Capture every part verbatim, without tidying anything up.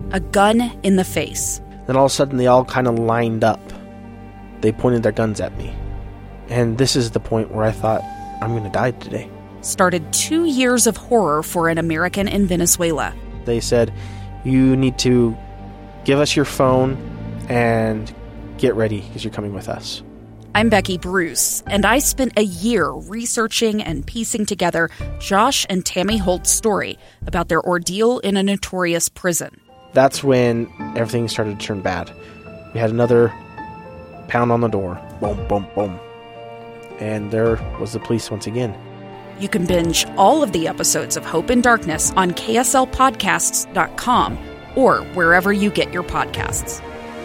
a gun in the face. Then all of a sudden, they all kind of lined up. They pointed their guns at me. And this is the point where I thought, I'm going to die today. Started two years of horror for an American in Venezuela. They said, you need to give us your phone and get ready because you're coming with us. I'm Becky Bruce, and I spent a year researching and piecing together Josh and Tammy Holt's story about their ordeal in a notorious prison. That's when everything started to turn bad. We had another pound on the door. Boom, boom, boom. And there was the police once again. You can binge all of the episodes of Hope in Darkness on K S L podcasts dot com or wherever you get your podcasts.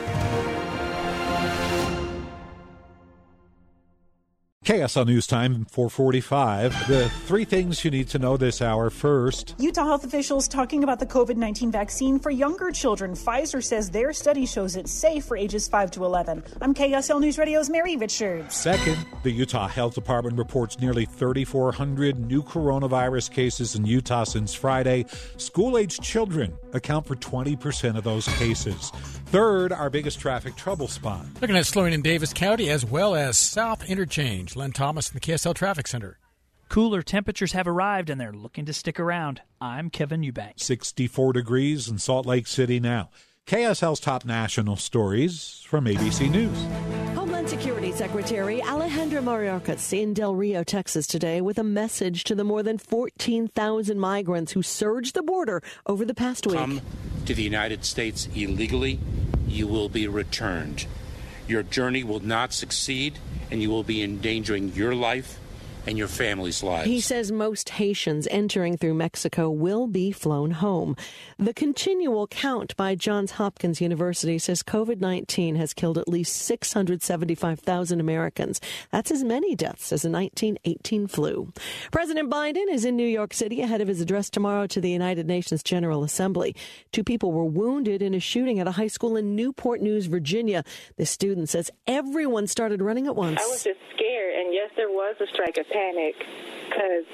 K S L News Time, four forty-five. The three things you need to know this hour. First, Utah health officials talking about the covid nineteen vaccine for younger children. Pfizer says their study shows it's safe for ages five to eleven. I'm K S L News Radio's Mary Richards. Second, the Utah Health Department reports nearly thirty-four hundred new coronavirus cases in Utah since Friday. School-aged children account for twenty percent of those cases. Third, our biggest traffic trouble spot. Looking at slowing in Davis County as well as South Interchange. Len Thomas in the K S L Traffic Center. Cooler temperatures have arrived, and they're looking to stick around. I'm Kevin Eubank. sixty-four degrees in Salt Lake City now. K S L's top national stories from A B C News. Homeland Security Secretary Alejandro Mayorkas in Del Rio, Texas today with a message to the more than fourteen thousand migrants who surged the border over the past week. Come to the United States illegally, you will be returned. Your journey will not succeed, and you will be endangering your life and your family's lives. He says most Haitians entering through Mexico will be flown home. The continual count by Johns Hopkins University says covid nineteen has killed at least six hundred seventy-five thousand Americans. That's as many deaths as the nineteen eighteen flu. President Biden is in New York City ahead of his address tomorrow to the United Nations General Assembly. Two people were wounded in a shooting at a high school in Newport News, Virginia. The student says everyone started running at once. I was just scared, and yes, there was a strike of panic because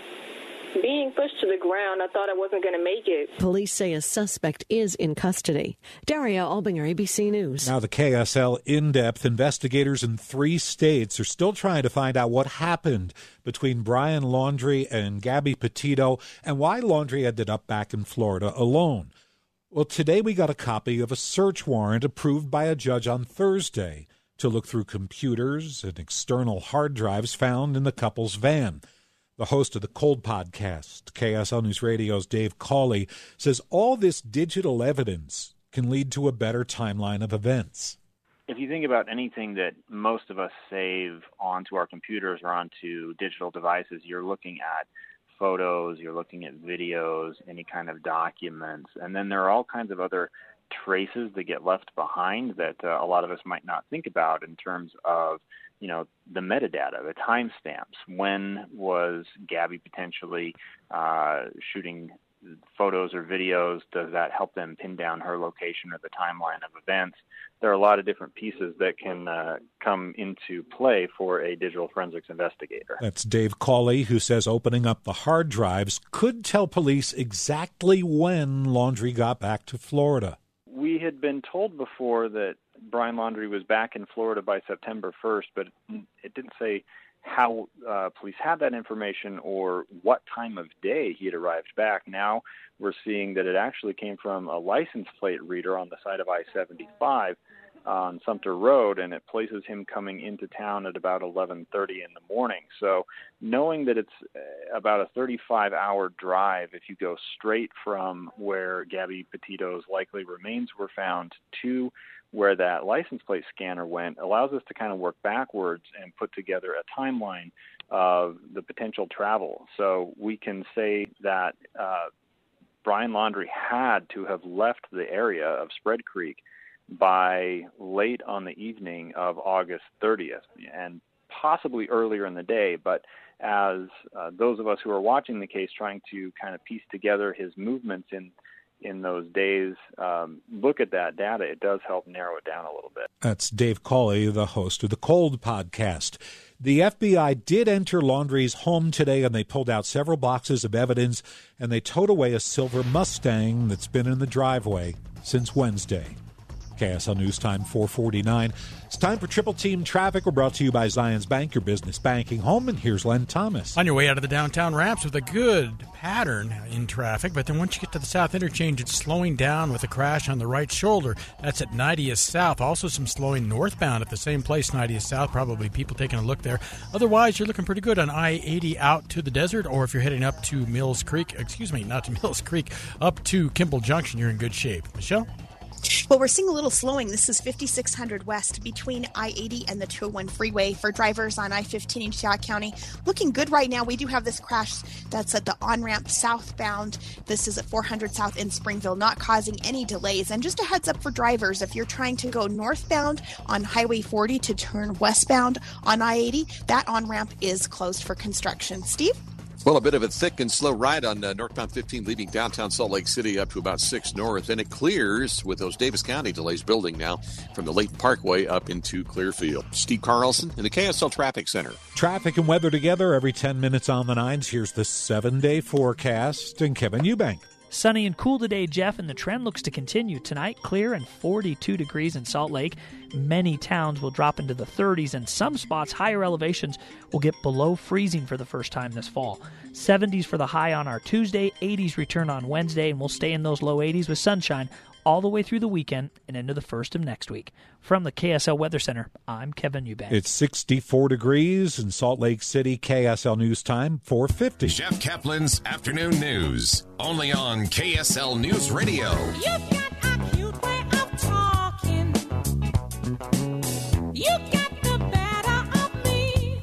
being pushed to the ground, I thought I wasn't going to make it. Police say a suspect is in custody. Daria Albinger, A B C News. Now the K S L In-Depth investigators in three states are still trying to find out what happened between Brian Laundrie and Gabby Petito and why Laundrie ended up back in Florida alone. Well, today we got a copy of a search warrant approved by a judge on Thursday to look through computers and external hard drives found in the couple's van. The host of the Cold podcast, K S L News Radio's Dave Cawley, says all this digital evidence can lead to a better timeline of events. If you think about anything that most of us save onto our computers or onto digital devices, you're looking at photos, you're looking at videos, any kind of documents, and then there are all kinds of other traces that get left behind that uh, a lot of us might not think about in terms of, you know, the metadata, the timestamps. When was Gabby potentially uh, shooting photos or videos? Does that help them pin down her location or the timeline of events? There are a lot of different pieces that can uh, come into play for a digital forensics investigator. That's Dave Cawley, who says opening up the hard drives could tell police exactly when Laundrie got back to Florida. We had been told before that Brian Laundrie was back in Florida by September first, but it didn't say how uh, police had that information or what time of day he had arrived back. Now we're seeing that it actually came from a license plate reader on the side of I seventy-five on Sumter Road, and it places him coming into town at about eleven thirty in the morning. So knowing that it's about a thirty-five hour drive if you go straight from where Gabby Petito's likely remains were found to where that license plate scanner went allows us to kind of work backwards and put together a timeline of the potential travel. So we can say that uh, Brian Laundrie had to have left the area of Spread Creek by late on the evening of August thirtieth, and possibly earlier in the day. But as uh, those of us who are watching the case trying to kind of piece together his movements in in those days, um, look at that data, it does help narrow it down a little bit. That's Dave Cawley, the host of the Cold podcast. The F B I did enter Laundrie's home today, and they pulled out several boxes of evidence, and they towed away a silver Mustang that's been in the driveway since Wednesday. K S L News Time four forty-nine. It's time for Triple Team Traffic. We're brought to you by Zions Bank, your business banking home. And here's Len Thomas. On your way out of the downtown ramps with a good pattern in traffic, but then once you get to the South Interchange, it's slowing down with a crash on the right shoulder. That's at ninetieth South. Also some slowing northbound at the same place, ninetieth South. Probably people taking a look there. Otherwise, you're looking pretty good on I eighty out to the desert, or if you're heading up to Mills Creek, excuse me, not to Mills Creek, up to Kimball Junction, you're in good shape. Michelle? Well, we're seeing a little slowing. This is fifty-six hundred west between I eighty and the two oh one freeway for drivers on I fifteen in Shasta County. Looking good right now. We do have this crash that's at the on-ramp southbound. This is at four hundred South in Springville, not causing any delays. And just a heads up for drivers, if you're trying to go northbound on Highway forty to turn westbound on I eighty, that on-ramp is closed for construction. Steve? Well, a bit of a thick and slow ride on uh, northbound fifteen leaving downtown Salt Lake City up to about six north. And it clears with those Davis County delays building now from the Layton Parkway up into Clearfield. Steve Carlson in the K S L Traffic Center. Traffic and weather together every ten minutes on the nines. Here's the seven-day forecast and Kevin Eubank. Sunny and cool today, Jeff, and the trend looks to continue. Tonight, clear and forty-two degrees in Salt Lake. Many towns will drop into the thirties, and some spots, higher elevations, will get below freezing for the first time this fall. seventies for the high on our Tuesday, eighties return on Wednesday, and we'll stay in those low eighties with sunshine all the way through the weekend and into the first of next week. From the K S L Weather Center, I'm Kevin Eubank. It's sixty-four degrees in Salt Lake City. K S L News Time, four fifty. Jeff Kaplan's Afternoon News, only on K S L News Radio. You've got a cute way of talking. You got the better of me.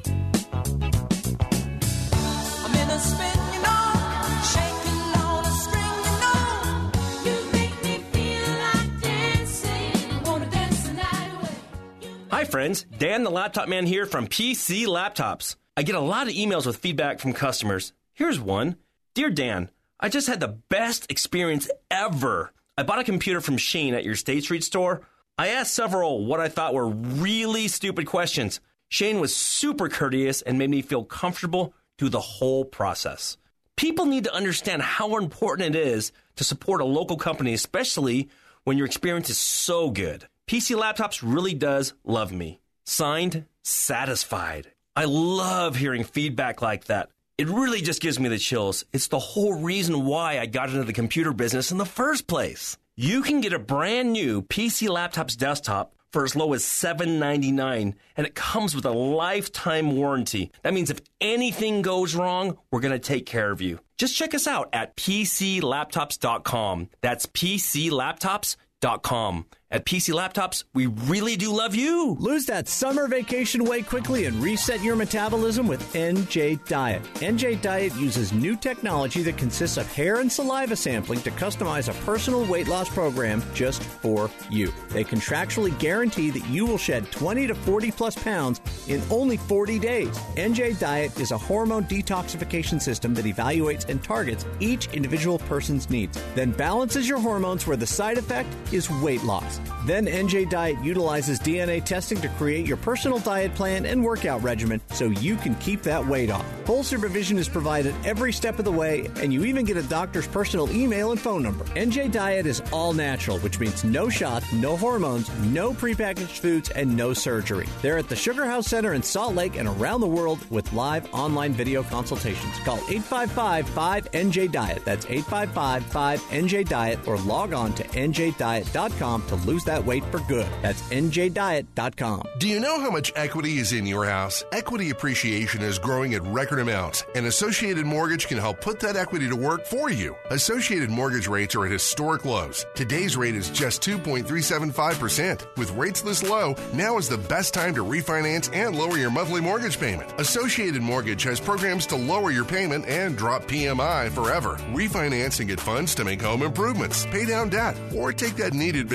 I'm in a spin, you know, shaking on a string, you know. You make me feel like dancing. Wanna dance the night away. Hi friends, Dan the Laptop Man here from P C Laptops. I get a lot of emails with feedback from customers. Here's one. Dear Dan, I just had the best experience ever. I bought a computer from Shane at your State Street store. I asked several what I thought were really stupid questions. Shane was super courteous and made me feel comfortable through the whole process. People need to understand how important it is to support a local company, especially when your experience is so good. P C Laptops really does love me. Signed, Satisfied. I love hearing feedback like that. It really just gives me the chills. It's the whole reason why I got into the computer business in the first place. You can get a brand new P C Laptops desktop for as low as seven ninety-nine, and it comes with a lifetime warranty. That means if anything goes wrong, we're going to take care of you. Just check us out at P C laptops dot com. That's P C laptops dot com. At P C Laptops, we really do love you. Lose that summer vacation weight quickly and reset your metabolism with N J Diet. N J Diet uses new technology that consists of hair and saliva sampling to customize a personal weight loss program just for you. They contractually guarantee that you will shed twenty to forty plus pounds in only forty days. N J Diet is a hormone detoxification system that evaluates and targets each individual person's needs, then balances your hormones where the side effect is weight loss. Then N J Diet utilizes D N A testing to create your personal diet plan and workout regimen so you can keep that weight off. Full supervision is provided every step of the way, and you even get a doctor's personal email and phone number. N J Diet is all natural, which means no shots, no hormones, no prepackaged foods, and no surgery. They're at the Sugar House Center in Salt Lake and around the world with live online video consultations. Call eight five five, five N J Diet. That's eight five five, five N J Diet, or log on to N J diet dot com to lose that weight for good. That's N J diet dot com. Do you know how much equity is in your house? Equity appreciation is growing at record amounts, and Associated Mortgage can help put that equity to work for you. Associated Mortgage rates are at historic lows. Today's rate is just two point three seven five percent. With rates this low, now is the best time to refinance and lower your monthly mortgage payment. Associated Mortgage has programs to lower your payment and drop P M I forever. Refinance and get funds to make home improvements, pay down debt, or take that needed vacation.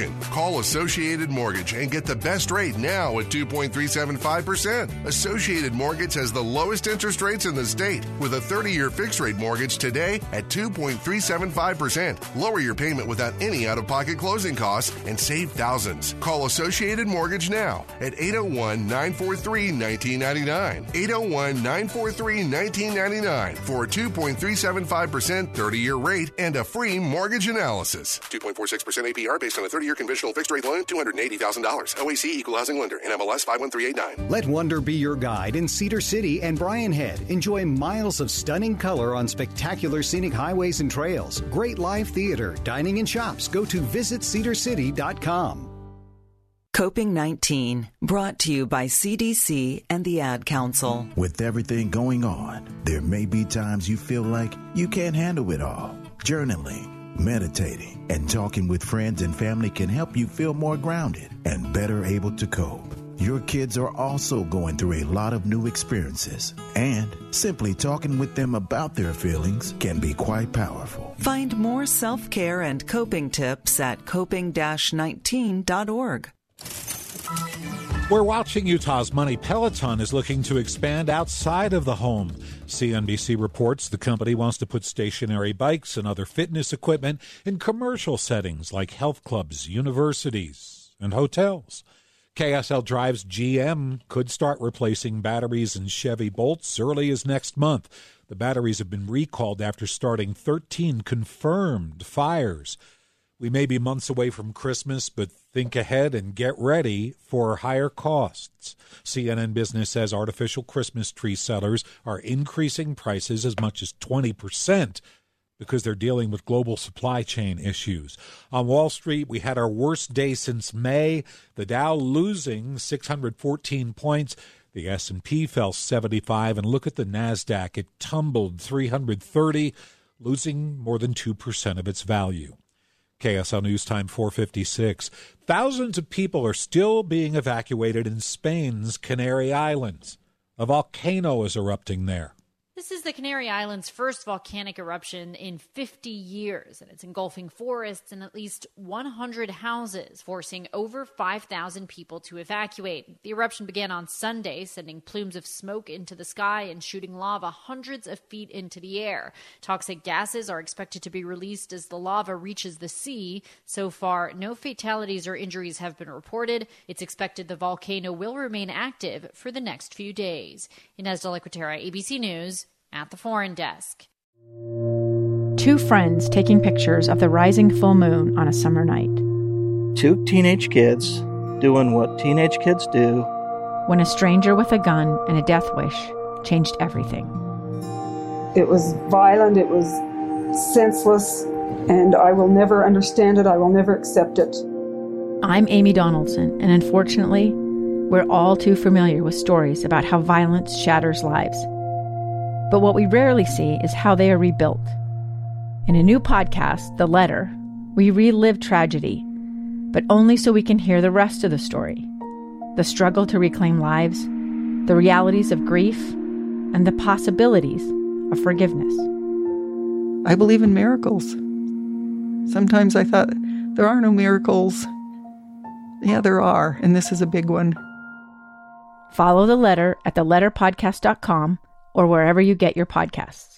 appreciation. Call Associated Mortgage and get the best rate now at two point three seven five percent. Associated Mortgage has the lowest interest rates in the state with a thirty-year fixed-rate mortgage today at two point three seven five percent. Lower your payment without any out-of-pocket closing costs and save thousands. Call Associated Mortgage now at eight oh one, nine four three, one nine nine nine. eight oh one, nine four three, one nine nine nine for a two point three seven five percent thirty-year rate and a free mortgage analysis. two point four six percent A P R based on a thirty-year conventional fixed-rate loan, two hundred eighty thousand dollars. O A C Equal Housing Lender. N M L S five one three eight nine. Let Wonder be your guide in Cedar City and Bryan Head. Enjoy miles of stunning color on spectacular scenic highways and trails. Great live theater, dining and shops. Go to visit cedar city dot com. Coping nineteen, brought to you by C D C and the Ad Council. With everything going on, there may be times you feel like you can't handle it all. Journaling, meditating, and talking with friends and family can help you feel more grounded and better able to cope. Your kids are also going through a lot of new experiences, and simply talking with them about their feelings can be quite powerful. Find more self-care and coping tips at coping nineteen dot org. We're watching Utah's Money Peloton is looking to expand outside of the home. C N B C reports the company wants to put stationary bikes and other fitness equipment in commercial settings like health clubs, universities, and hotels. K S L Drive's G M could start replacing batteries in Chevy Bolts early as next month. The batteries have been recalled after starting thirteen confirmed fires. We may be months away from Christmas, but think ahead and get ready for higher costs. C N N Business says artificial Christmas tree sellers are increasing prices as much as twenty percent because they're dealing with global supply chain issues. On Wall Street, we had our worst day since May, the Dow losing six hundred fourteen points. The S and P fell seventy-five, and look at the NASDAQ. It tumbled three hundred thirty, losing more than two percent of its value. K S L News Time four fifty-six. Thousands of people are still being evacuated in Spain's Canary Islands. A volcano is erupting there. This is the Canary Islands' first volcanic eruption in fifty years, and it's engulfing forests and at least one hundred houses, forcing over five thousand people to evacuate. The eruption began on Sunday, sending plumes of smoke into the sky and shooting lava hundreds of feet into the air. Toxic gases are expected to be released as the lava reaches the sea. So far, no fatalities or injuries have been reported. It's expected the volcano will remain active for the next few days. Inez de la Cuetara, A B C News, at the Foreign Desk. Two friends taking pictures of the rising full moon on a summer night. Two teenage kids doing what teenage kids do. When a stranger with a gun and a death wish changed everything. It was violent, it was senseless, and I will never understand it, I will never accept it. I'm Amy Donaldson, and unfortunately, we're all too familiar with stories about how violence shatters lives. But what we rarely see is how they are rebuilt. In a new podcast, The Letter, we relive tragedy, but only so we can hear the rest of the story. The struggle to reclaim lives, the realities of grief, and the possibilities of forgiveness. I believe in miracles. Sometimes I thought, there are no miracles. Yeah, there are, and this is a big one. Follow The Letter at the letter podcast dot com or wherever you get your podcasts.